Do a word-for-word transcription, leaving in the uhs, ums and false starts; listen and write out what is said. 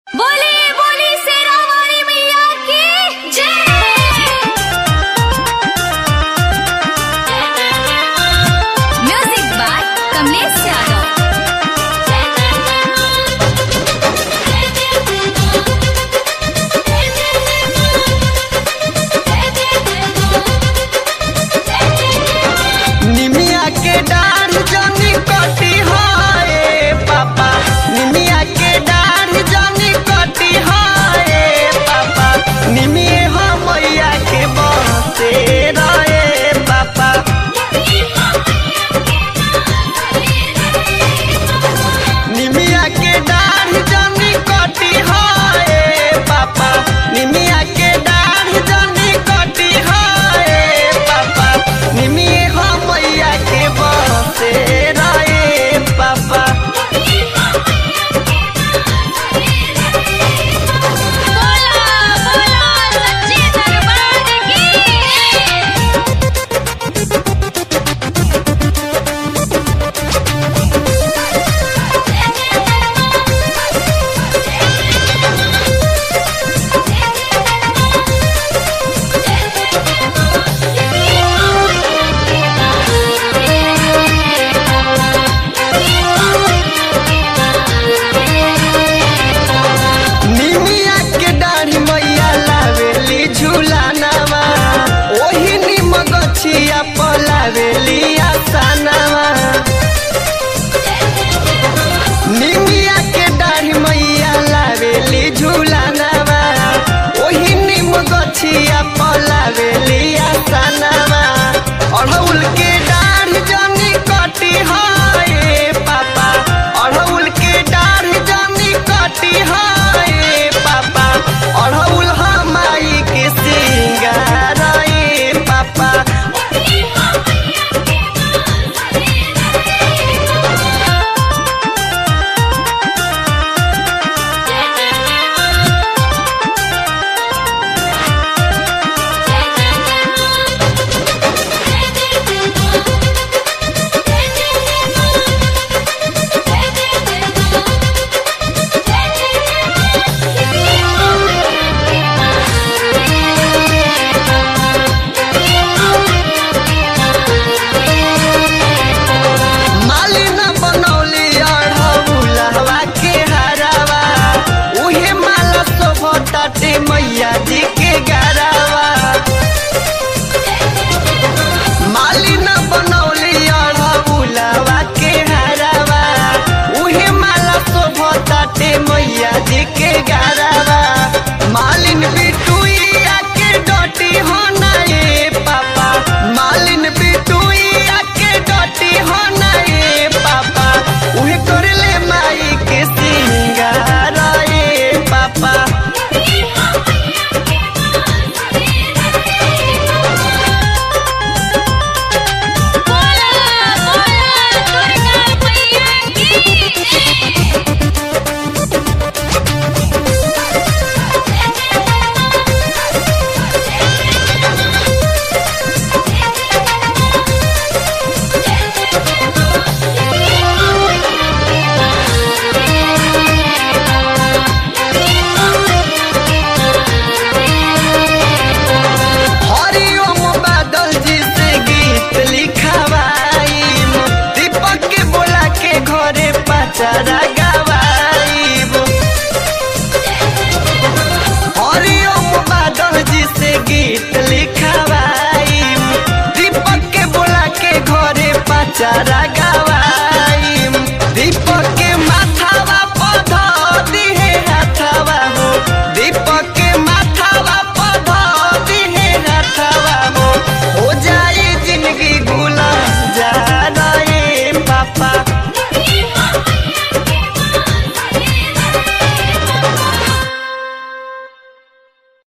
बोली बोली शेरा वाली मैया की जय। Music by Kamlesh Yadav. निमिया के डाढ़ जानी कटी हाय पापा, निमिया के डाढ़ जानी कटी हाय पापा, निमिये हो मैया के बसे रहे पापा। निमिया के डाढ़ जानी कटी हाय पापा, निमिया के डाढ़ जानी कटी हाय पापा, निमिये हो मैया के बसे रहे पापा। बोला बोला सच्चे दरबार की। निमिया के डाढ़ी मैया लावेली झूलानावा, ओही निम गछिया पलावेली आसानावा। निमिया के डाढ़ी मैया लावेली झूलानावा, ओही निम गछिया पलावेली आसानावा। अड़हुल के डाढ़ जानी कटी हाय पापा, अड़हुल के डाढ़ जानी कटी हाय पापा, अड़हुल हमाई के सिंगार रे पापा। मालिना बनौली अड़हुलवा के हरावा, उहे माला शोभताटे मैया जी के गरावा। मालिना बनौली अड़हुलवा के हरावा, उहे माला शोभताटे मैया जी के गरावा। मालिन बिटुइया के डटी होना ए पापा, मालिन बिटुइया के डटी होना ए पापा, उहे करले माई के सिंगार ए पापा। बोला बोला दुर्गा मैया की। हरिओम बादल जी से गीत लिखवाईब, दीपक के बोला के घरे पचारा गवाईब। हरिओम बादल जी से गीत लिखवाईब, दीपक के बोला के घरे पचारा